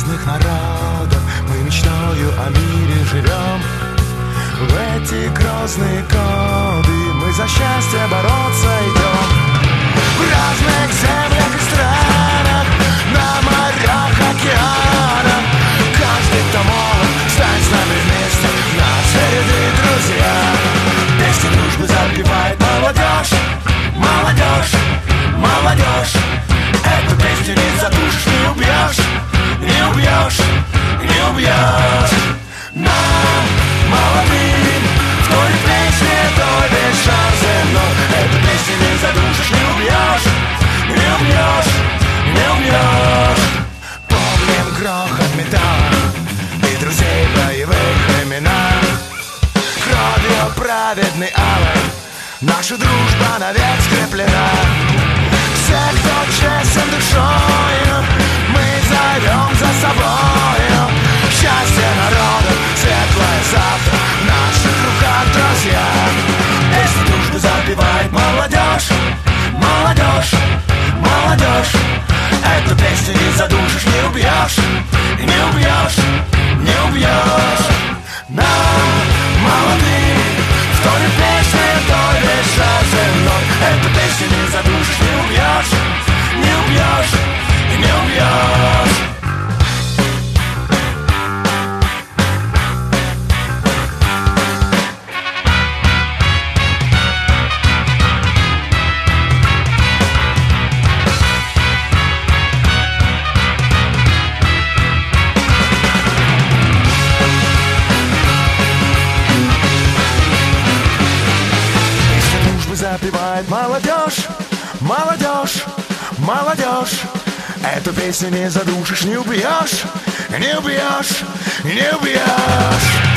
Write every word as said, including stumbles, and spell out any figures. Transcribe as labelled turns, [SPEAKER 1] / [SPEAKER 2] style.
[SPEAKER 1] разных народов мы мечтою о мире живем. В эти грозные годы мы за счастье бороться идем. В разных землях и странах, на морях, океанах, каждый, кто молод, стань с нами вместе, наши ряды друзья. Песни дружбы запевает молодежь, молодежь, молодежь. Эту песню не задушишь, не убьешь, не убьешь, не убьешь. Нам, молодым, в той песне, той весь шар земной. Эту песню не задушишь, не убьешь, не убьешь, не убьешь. Помним грохот металла и друзей в боевых временах. Кровью праведной алой наша дружба навек скреплена. Все, кто честен душою, мы зовем за собою. Счастье народа, светлое завтра в наших руках, друзья. Песни дружбы запевает молодежь, молодежь, молодежь. Эту песню не задушишь, не убьешь, не убьешь, не убьешь. Нам, молодым, в той песне, той весь шар земной. Эту песню не задушишь, не убьешь, не убьешь, не убьешь. Запевает молодежь, молодежь, молодежь. Эту песню не задушишь, не убьешь, не убьешь, не убьешь.